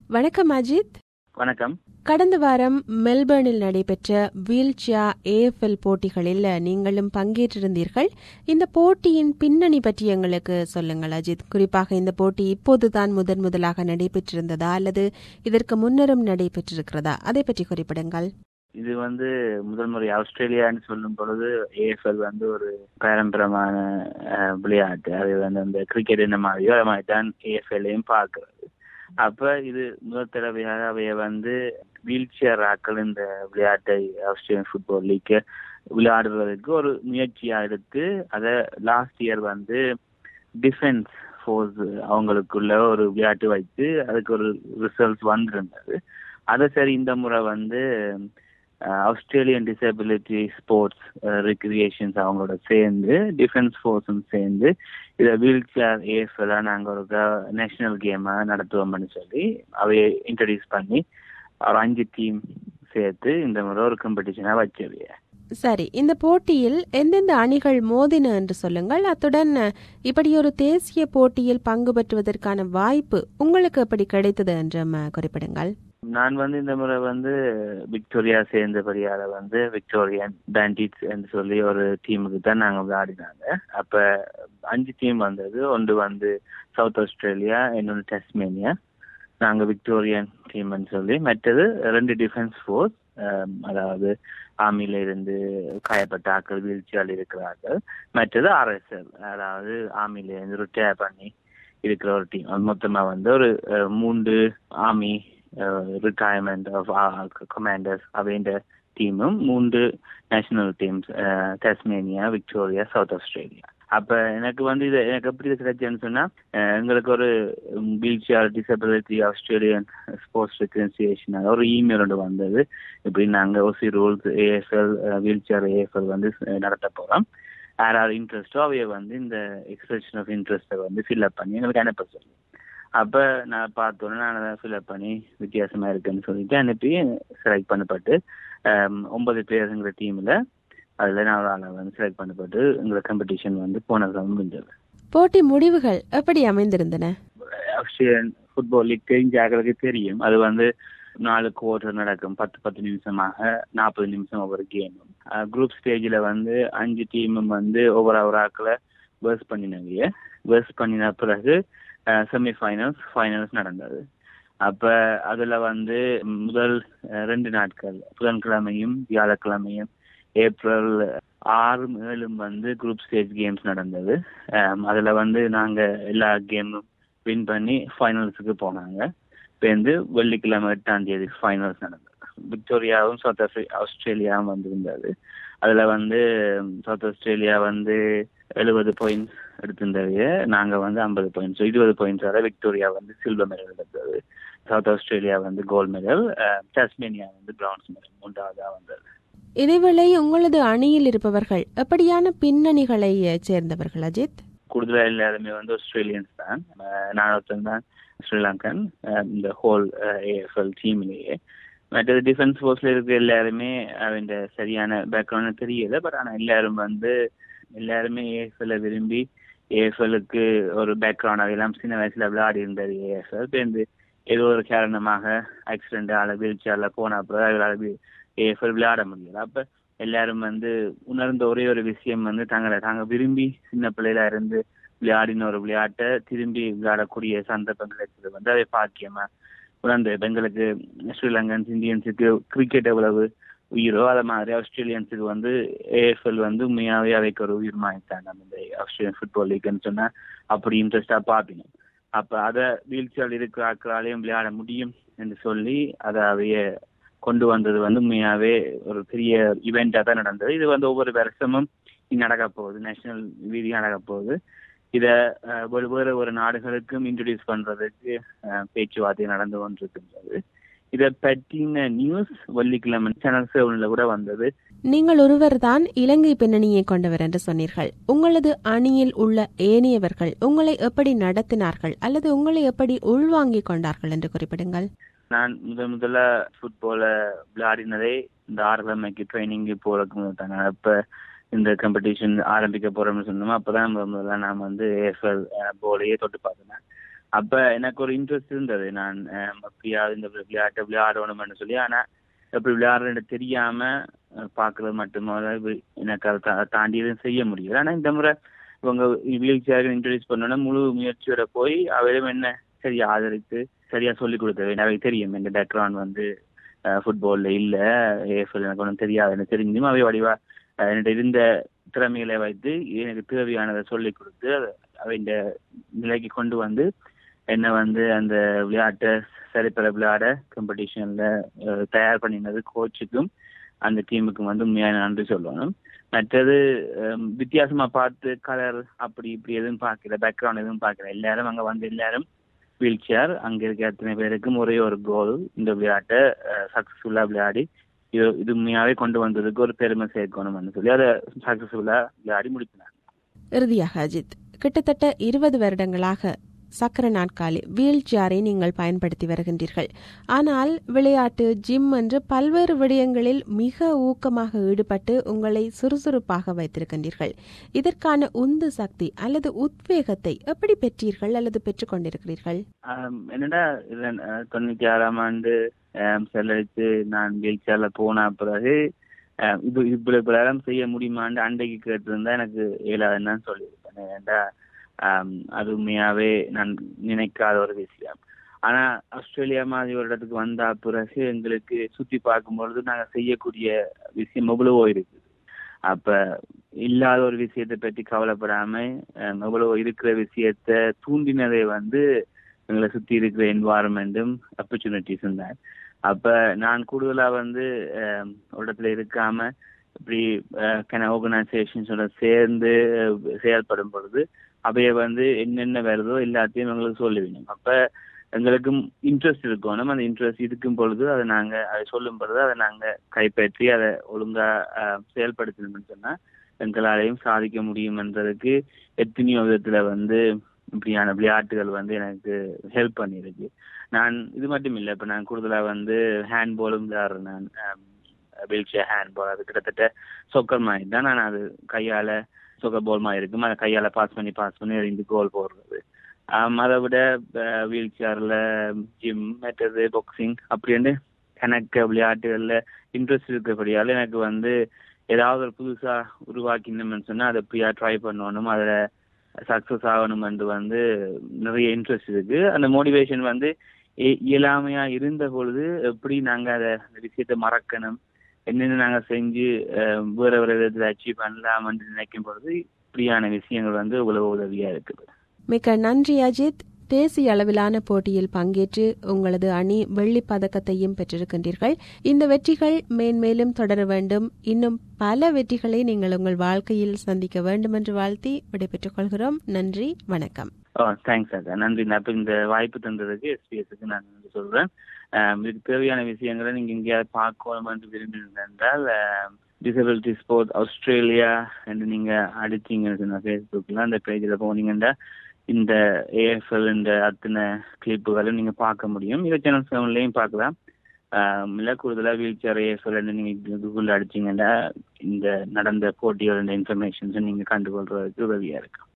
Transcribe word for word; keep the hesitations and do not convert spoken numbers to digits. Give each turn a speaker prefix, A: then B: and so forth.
A: வணக்கம் அஜித்.
B: வணக்கம்.
A: கடந்த வாரம் மெல்பர்னில் நடைபெற்ற வீல்சேர் ஏஎஃப்எல் போட்டிகளில் நீங்களும் பங்கேற்றிருந்தீர்கள். இந்த போட்டியின் பின்னணி பற்றி எங்களுக்கு சொல்லுங்கள் அஜித். குறிப்பாக இந்த போட்டி இப்போதுதான் முதன் முதலாக நடைபெற்றிருந்ததா அல்லது இதற்கு முன்னரும் நடைபெற்றிருக்கிறதா, அதை பற்றி குறிப்பிடுங்கள்.
B: இது வந்து முதல் முறை ஆஸ்திரேலியான்னு சொல்லும் பொழுது ஏஎஃப்எல் வந்து ஒரு பாரம்பரியமான விளையாட்டு. அது வந்து அந்த கிரிக்கெட் என்ன மாதிரியோ அது மாதிரி தான் ஏஎஃப்எல்லையும் பார்க்கிறது. அப்ப இது முதல் தடவையாக அவைய வந்து வீல்சேர் ஆக்கள் இந்த விளையாட்டை ஆஸ்திரேலியன் ஃபுட்பால் லீக் விளையாடுவதற்கு ஒரு முயற்சியா எடுத்து அதை லாஸ்ட் இயர் வந்து டிஃபென்ஸ் ஃபோர்ஸ் அவங்களுக்குள்ள ஒரு விளையாட்டு வைத்து அதுக்கு ஒரு ரிசல்ட்ஸ் வந்திருந்தது. அதை சரி இந்த முறை வந்து ஆஸ்திரேலியன் டிசபிலிட்டி ஸ்போர்ட்ஸ் ரெக்ரியேஷன்ஸ் அவங்களோட சேர்ந்து டிஃபென்ஸ் ஃபோர்ஸும் சேர்ந்து இதை வீல்சேர் ஏஎஃப்எல் நாங்கள் ஒரு நேஷனல் கேமாக நடத்துவோம்னு சொல்லி அவையை இன்ட்ரடியூஸ் பண்ணி ஒரு அஞ்சு டீம் சேர்த்து இந்த முறை ஒரு காம்படிஷனாக வச்சது.
A: சரி, இந்த போட்டியில் எந்தெந்த அணிகள் மோதின என்று சொல்லுங்கள். அத்துடன் இப்படி ஒரு தேசிய போட்டியில் பங்கு பெற்றுவதற்கான வாய்ப்பு உங்களுக்கு எப்படி கிடைத்தது என்றும் குறிப்பிடுங்கள்.
B: நான் வந்து இந்த முறை வந்து விக்டோரியா சேர்ந்தபடியால வந்து விக்டோரியன் பேண்டிட்ஸ் என்று சொல்லி ஒரு டீமுக்கு தான் நாங்கள் விளையாடினாங்க. அப்ப அஞ்சு டீம் வந்தது. ஒன்று வந்து சவுத் ஆஸ்திரேலியா, இன்னொன்று டெஸ்மேனியா, நாங்கள் விக்டோரியன் டீம்னு சொல்லி, மற்றது ரெண்டு டிஃபென்ஸ் ஃபோர்ஸ், அதாவது ஆர்மியில இருந்து காயப்பட்ட ஆக்கள் வீழ்ச்சியால் இருக்கிறார்கள், மற்றது ஆர்எஸ்எல் அதாவது ஆர்மியில இருந்து ரிட்டையர் பண்ணி இருக்கிற ஒரு டீம். அது மொத்தமா வந்து ஒரு மூன்று ஆர்மி ரிட்டையர்மெண்ட் ஆஃப் கமாண்டர்ஸ் அப்படின்ற டீமும் மூன்று national teams, Tasmania, Victoria, south Australia. அப்ப எனக்கு வந்து இது எனக்கு எப்படி கிடைச்சேன்னு சொன்னா, எங்களுக்கு ஒரு wheelchair disability Australian sports reconciliation ஒரு இமெயில் ஒன்று வந்தது. இப்படி நாங்கள் Aussie rules AFL wheelchair AFL வந்து நடத்த போறோம், யாராவது இன்ட்ரெஸ்டோ அவைய வந்து இந்த எக்ஸ்பிரஷன் ஆஃப் இன்ட்ரெஸ்ட்டை வந்து ஃபில்அப் பண்ணி எங்களுக்கு அனுப்ப சொல்லி. அப்ப நான் பார்த்தோன்னே நான் அதை ஃபில்அப் பண்ணி வித்தியாசமா இருக்குன்னு சொல்லிட்டு அனுப்பி செலக்ட் பண்ணப்பட்டு ஒன்பது பிளேயர்ஸுங்கிற டீம்ல அதுல நான் வந்து செலக்ட் பண்ணப்பட்டு எங்களை காம்படிஷன் வந்து போன முடிஞ்சது.
A: போட்டி முடிவுகள் எப்படி அமைந்திருந்தன?
B: ஆஸ்திரேலியன் ஃபுட்பால் லீக் தெரிஞ்சாக்களுக்கு தெரியும். அது வந்து நாலு குவார்டர் நடக்கும், பத்து பத்து நிமிஷமாக நாற்பது நிமிஷம் ஒவ்வொரு கேமும். குரூப் ஸ்டேஜில் வந்து அஞ்சு டீமும் வந்து ஒவ்வொரு ஒரு ஆக்களை வேர்ஸ் பண்ணினாங்க. வேர்ஸ் பண்ணின பிறகு செமிஃபைனல்ஸ் ஃபைனல்ஸ் நடந்தது. அப்ப அதுல வந்து முதல் ரெண்டு நாட்கள் புதன்கிழமையும் வியாழக்கிழமையும் ஏப்ரல் ஆறு ஏழும் வந்து குரூப் ஸ்டேஜ் கேம்ஸ் நடந்தது. அதுல வந்து நாங்க எல்லா கேமும் வின் பண்ணி ஃபைனல்ஸுக்கு போனாங்க. இப்போ வந்து வெள்ளிக்கிழமை எட்டாம் தேதி ஃபைனல்ஸ் நடந்தது. விக்டோரியாவும் சவுத் ஆஃப்ரி ஆஸ்திரேலியாவும் வந்திருந்தது. அதுல வந்து சவுத் ஆஸ்திரேலியா வந்து எழுபது பாயிண்ட்ஸ் எடுத்திருந்தது, நாங்க வந்து ஐம்பது பாயிண்ட்ஸ், இருபது பாயிண்ட்ஸ் வரை விக்டோரியா வந்து சில்வர் மெடல் எடுத்தது, சவுத் ஆஸ்திரேலியா வந்து கோல்டு மெடல், டஸ்மேனியா வந்து பிரான்ஸ் மெடல் மூன்றாவதா வந்தது.
A: இதேவேளை உங்களது அணியில் இருப்பவர்கள் எப்படியான பின்னணிகளை சேர்ந்தவர்கள் அஜித்?
B: கூடுதலா எல்லாருமே வந்து ஆஸ்திரேலியன்ஸ் தான். நான் ஒருத்தன் தான் ஸ்ரீலங்கன் இந்த ஹோல் ஏஎஃப்எல் டீம்லேயே. மற்றது டிஃபென்ஸ் ஃபோர்ஸ்ல இருக்க எல்லாருமே அவங்க சரியான பேக்ரவுண்ட் தெரியல. பட் ஆனா எல்லாரும் வந்து எல்லாருமே ஏஎஃப்எல்ல விரும்பி ஏஎஃப்எல்லுக்கு ஒரு பேக்ரவுண்ட் எல்லாம் சின்ன வயசுல விளையாடி இருந்தது ஏஎஃப்எல். இப்போ ஏதோ ஒரு காரணமாக ஆக்சிடென்ட் ஆல வீழ்ச்சியால போன அப்புறம் ஏஎஃப்எல் விளையாட முடியல. அப்ப எல்லாரும் வந்து உணர்ந்த ஒரே ஒரு விஷயம் வந்து தங்களை தாங்க விரும்பி சின்ன பிள்ளையில இருந்து விளையாடின ஒரு விளையாட்டை திரும்பி விளையாடக்கூடிய சந்தர்ப்பம் கிடைச்சது வந்து அதை பாக்கியமா உணர்ந்து. எங்களுக்கு ஸ்ரீலங்கன்ஸ் இந்தியன்ஸுக்கு கிரிக்கெட் எவ்வளவு உயிரோ அதை மாதிரி ஆஸ்திரேலியன்ஸுக்கு வந்து ஏஎஃப்எல் வந்து உண்மையாவே அவைக்கு ஒரு உயிர் மாய்த்தாங்க. அந்த ஆஸ்திரேலியன் ஃபுட்பால் லீக்னு சொன்னா அப்படி இன்ட்ரெஸ்டா பார்ப்பீங்க. அப்ப அதை வீழ்ச்சியால் இருக்கிற ஆட்களாலையும் விளையாட முடியும் என்று சொல்லி அதை அவைய கொண்டு வந்தது வந்து உண்மையாவே ஒரு பெரிய இவெண்டா தான் நடந்தது. இது வந்து ஒவ்வொரு வருஷமும் நடக்க போகுது, நேஷனல் வீதி நடக்க போகுது. இத வேறு ஒரு நாடுகளுக்கும் இன்ட்ரோடியூஸ் பண்றதுக்கு பேச்சுவார்த்தை நடந்து கொண்டிருக்கின்றது. இதை பற்றின நியூஸ் வெள்ளிக்கிழமை சேனல் செவன்ல கூட வந்தது.
A: நீங்கள் ஒருவர் தான் இலங்கை பின்னணியை கொண்டவர் என்று சொன்னீர்கள். உங்களது அணியில் உள்ள ஏனையவர்கள் உங்களை எப்படி நடத்தினார்கள் அல்லது உங்களை எப்படி உள்வாங்கிக் கொண்டார்கள் என்று குறிப்பிடுங்கள்.
B: நான் முதல் முதல்ல ஃபுட்பால விளையாடினதே இந்த ஆறுகிழமைக்கு ட்ரைனிங்கு போறதுக்கு முதல் தானே. இப்ப இந்த காம்படிஷன் ஆரம்பிக்க போறோம்னு சொன்னோம். அப்பதான் முதல்ல நான் வந்து ஏஎஃப்எல் போலையே தொட்டு பார்த்தேன். அப்ப எனக்கு ஒரு இன்ட்ரெஸ்ட் இருந்தது, நான் எப்படியாவது இந்த விளையாட்டை விளையாடணும்னு சொல்லி. ஆனா எப்படி விளையாடுறது தெரியாம பாக்குறது மட்டும் எனக்கு அதை தாண்டி எதுவும் செய்ய முடியல. ஆனா இந்த முறை இவங்க வீல் சேர் இன்ட்ரடியூஸ் பண்ணோன்னா முழு முயற்சியோட போய் அவரும் என்ன சரியா ஆதரித்து சரியா சொல்லி கொடுத்தது. எனக்கு தெரியும் இந்த பேக்ரவுண்ட் வந்து ஃபுட்பால்ல இல்ல, ஏஎஃப்எல் எனக்கு ஒன்றும் தெரியாதுன்னு தெரிஞ்சும் அவை வடிவா என்னோட இருந்த திறமைகளை வைத்து எனக்கு தேவையானதை சொல்லி கொடுத்து அவை இந்த நிலைக்கு கொண்டு வந்து என்ன வந்து அந்த விளையாட்டை சரிப்பட விளையாட காம்படிஷன்ல தயார் பண்ணினது கோச்சுக்கும் அந்த டீமுக்கும் வந்து உண்மையான நன்றி சொல்லணும். மற்றது வித்தியாசமா பார்த்து கலர் அப்படி இப்படி எதுவும் பார்க்கல, பேக்ரவுண்ட் எதுவும் பார்க்கல. எல்லாரும் அங்க வந்து எல்லாரும் வீல் சேர் அங்க இருக்க அத்தனை பேருக்கும் ஒரே ஒரு கோல் இந்த விளையாட்டை சக்சஸ்ஃபுல்லா விளையாடி இது இது உண்மையாவே கொண்டு வந்ததுக்கு ஒரு பெருமை சேர்க்கணும்னு சொல்லி அதை சக்சஸ்ஃபுல்லா விளையாடி முடிச்சினாங்க.
A: இறுதியாக அஜித், கிட்டத்தட்ட இருபது வருடங்களாக சக்கர நாற்காலி வீல் சேரை நீங்கள் பயன்படுத்தி வருகின்றீர்கள். ஆனால் விளையாட்டு, ஜிம் என்று பல்வேறு விடயங்களில் மிக ஊக்கமாக ஈடுபட்டு உங்களை சுறுசுறுப்பாக வைத்திருக்கின்றீர்கள். இதற்கான உந்து சக்தி அல்லது உத்வேகத்தை எப்படி பெற்றீர்கள் அல்லது பெற்றுக் கொண்டிருக்கிறீர்கள்?
B: என்னடா தொண்ணூத்தி ஆறாம் ஆண்டு செலவழித்து நான் வீல் சேர்ல போன பிறகு இது இவ்வளவு பிரகாரம் செய்ய முடியுமான்னு அண்டைக்கு கேட்டிருந்தா எனக்கு இயலாதுன்னு சொல்லியிருப்பேன். ஏன்டா அது உண்மையாவே நான் நினைக்காத ஒரு விஷயம். ஆனா ஆஸ்திரேலியா மாதிரி ஒரு இடத்துக்கு வந்தா பிறகு எங்களுக்கு சுத்தி பார்க்கும்பொழுது நாங்க செய்யக்கூடிய விஷயம் எவ்வளவோ இருக்குது. அப்ப இல்லாத ஒரு விஷயத்தை பற்றி கவலைப்படாம எவ்வளவோ இருக்கிற விஷயத்த தூண்டினதை வந்து எங்களை சுத்தி இருக்கிற என்வாரன்மெண்ட்டும் ஆப்பர்ச்சுனிட்டிஸும் தான். அப்ப நான் கூடுதலா வந்து ஒரு இடத்துல இருக்காம இப்படி ஆர்கனைசேஷன்ஸோட சேர்ந்து செயல்படும் பொழுது அவைய வந்து என்னென்ன வருதோ எல்லாத்தையும் எங்களுக்கு சொல்லுவீங்க. அப்ப எங்களுக்கும் இன்ட்ரெஸ்ட் இருக்கணும். அந்த இன்ட்ரெஸ்ட் இருக்கும் பொழுது அதை நாங்க அதை சொல்லும் பொழுது அதை நாங்க கைப்பற்றி அதை ஒழுங்கா செயல்படுத்தணும்னு சொன்னா எங்களாலையும் சாதிக்க முடியும் என்றதுக்கு எத்தனையோ விதத்துல வந்து இப்படியான விளையாட்டுகள் வந்து எனக்கு ஹெல்ப் பண்ணியிருக்கு. நான் இது மட்டும் இல்லை, இப்ப நான் கூடுதலா வந்து ஹேண்ட்பாலும் விளையாடுறேன். நான் வீல் சேர் ஹேண்ட்பால் அது கிட்டத்தட்ட சொக்கர் மாதிரி தான். நான் அது கையால சொக்கர் பால் மாதிரி இருக்கும், அதை கையால பாஸ் பண்ணி பாஸ் பண்ணி ரெண்டு கோல் போடுறது. அதை விட வீல் சேர்ல ஜிம், மற்றது பாக்ஸிங் அப்படின்னு எனக்கு விளையாட்டுகள்ல இன்ட்ரெஸ்ட் இருக்கிறபடியால எனக்கு வந்து ஏதாவது ஒரு புதுசா உருவாக்கினோம்னு சொன்னா அதை எப்படியா ட்ரை பண்ணணும், அதுல சக்சஸ் ஆகணும் என்று வந்து நிறைய இன்ட்ரெஸ்ட் இருக்கு. அந்த மோட்டிவேஷன் வந்து இயலாமையா இருந்த பொழுது எப்படி நாங்க அதை விஷயத்தை மறக்கணும், என்னென்ன நாங்க செஞ்சு வேற வேற விதத்துல அச்சீவ் பண்ணலாம் என்று நினைக்கும் பொழுது இப்படியான விஷயங்கள் வந்து இவ்வளவு உதவியா இருக்குது.
A: மிக்க நன்றி அஜித். தேசிய அளவிலான போட்டியில் பங்கேற்று உங்களது அணி வெள்ளி பதக்கத்தையும் பெற்றிருக்கின்றீர்கள். இந்த வெற்றிகள் மேன்மேலும் தொடர வேண்டும். இன்னும் பல வெற்றிகளை நீங்கள் உங்கள் வாழ்க்கையில் சந்திக்க வேண்டும் என்று வாழ்த்தி விடைபெற்றுக் கொள்கிறோம். நன்றி, வணக்கம்.
B: ஓ தேங்க்ஸ் அக்கா, நன்றி. நான் இந்த வாய்ப்பு தந்ததுக்கு எஸ்பிஎஸ்க்கு நான் நன்றி சொல்றேன். இதுக்கு தேவையான விஷயங்களை நீங்க எங்கேயாவது பார்க்கணும் என்று விரும்பினீங்க என்றால் டிசபிலிட்டி ஸ்போர்ட்ஸ் ஆஸ்திரேலியா என்று நீங்க அடிச்சீங்கன்னு சொன்ன ஃபேஸ்புக்ல அந்த பேஜில் போனீங்கன்னா இந்த ஏஎஃப்எல் இந்த அத்தனை கிளிப்புகளும் நீங்க பார்க்க முடியும். இதை சேனல் செவன்லையும் பார்க்கலாம். இல்லை கூடுதலாக வீல் சேர் ஏஎஃப்எல் நீங்க கூகுள் அடிச்சீங்கன்னா இந்த நடந்த போட்டியோட இன்ஃபர்மேஷன்ஸும் நீங்க கண்டுகொள்றதுக்கு உதவியா இருக்கு.